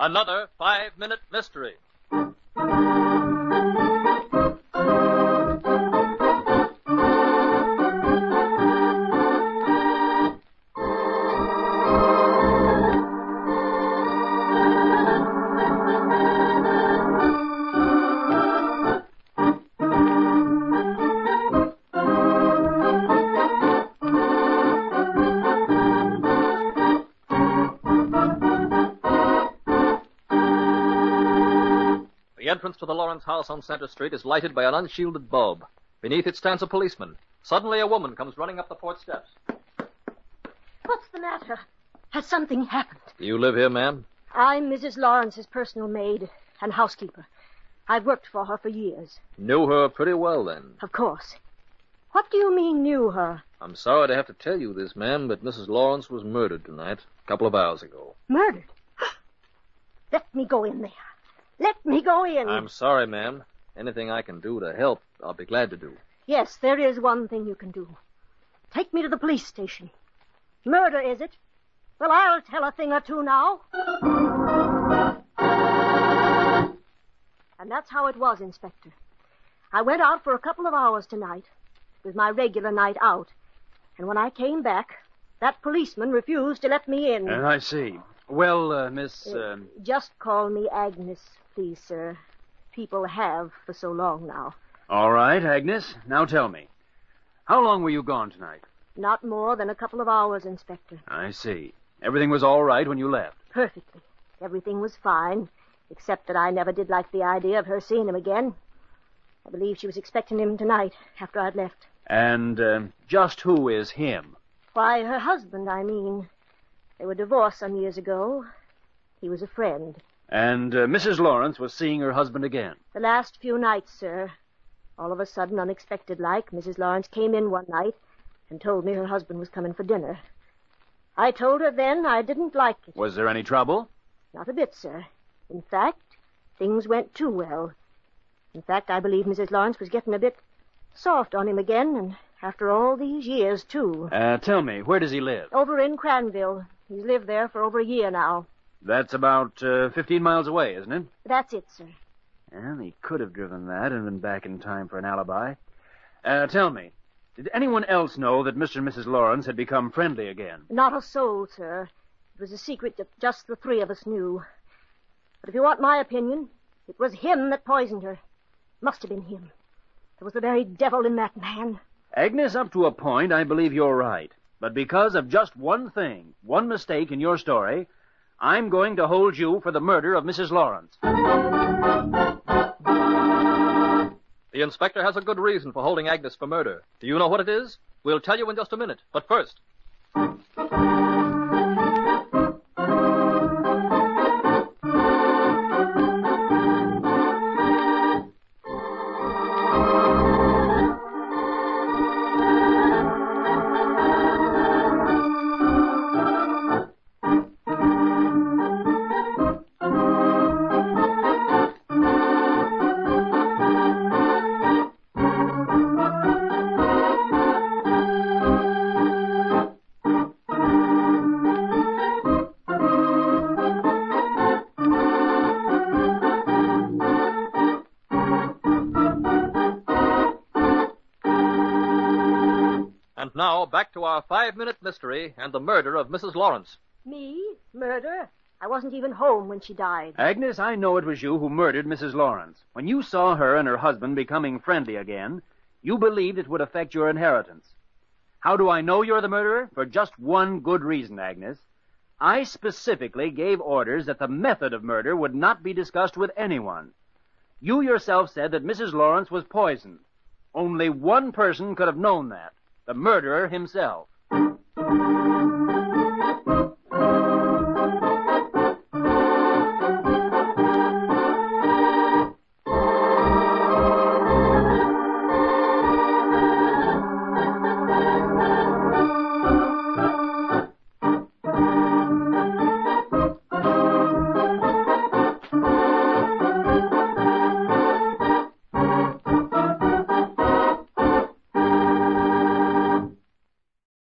Another 5-minute mystery. The entrance to the Lawrence house on Center Street is lighted by an unshielded bulb. Beneath it stands a policeman. Suddenly a woman comes running up the porch steps. What's the matter? Has something happened? Do you live here, ma'am? I'm Mrs. Lawrence's personal maid and housekeeper. I've worked for her for years. Knew her pretty well, then. Of course. What do you mean, knew her? I'm sorry to have to tell you this, ma'am, but Mrs. Lawrence was murdered tonight, a couple of hours ago. Murdered? Let me go in there. Let me go in. I'm sorry, ma'am. Anything I can do to help, I'll be glad to do. Yes, there is one thing you can do. Take me to the police station. Murder, is it? Well, I'll tell a thing or two now. And that's how it was, Inspector. I went out for a couple of hours tonight. It was my regular night out. And when I came back, that policeman refused to let me in. I see. Well, Miss... Just call me Agnes, please, sir. People have for so long now. All right, Agnes. Now tell me. How long were you gone tonight? Not more than a couple of hours, Inspector. I see. Everything was all right when you left? Perfectly. Everything was fine, except that I never did like the idea of her seeing him again. I believe she was expecting him tonight, after I'd left. And just who is him? Why, her husband, I mean. They were divorced some years ago. He was a friend. And Mrs. Lawrence was seeing her husband again? The last few nights, sir. All of a sudden, unexpected-like, Mrs. Lawrence came in one night and told me her husband was coming for dinner. I told her then I didn't like it. Was there any trouble? Not a bit, sir. In fact, things went too well. In fact, I believe Mrs. Lawrence was getting a bit soft on him again, and after all these years, too. Tell me, where does he live? Over in Cranville. He's lived there for over a year now. That's about 15 miles away, isn't it? That's it, sir. Well, he could have driven that and been back in time for an alibi. Tell me, did anyone else know that Mr. and Mrs. Lawrence had become friendly again? Not a soul, sir. It was a secret that just the three of us knew. But if you want my opinion, it was him that poisoned her. Must have been him. There was the very devil in that man. Agnes, up to a point, I believe you're right. But because of just one thing, one mistake in your story, I'm going to hold you for the murder of Mrs. Lawrence. The inspector has a good reason for holding Agnes for murder. Do you know what it is? We'll tell you in just a minute. But first... Now, back to our 5-minute mystery and the murder of Mrs. Lawrence. Me? Murder? I wasn't even home when she died. Agnes, I know it was you who murdered Mrs. Lawrence. When you saw her and her husband becoming friendly again, you believed it would affect your inheritance. How do I know you're the murderer? For just one good reason, Agnes. I specifically gave orders that the method of murder would not be discussed with anyone. You yourself said that Mrs. Lawrence was poisoned. Only one person could have known that. The murderer himself.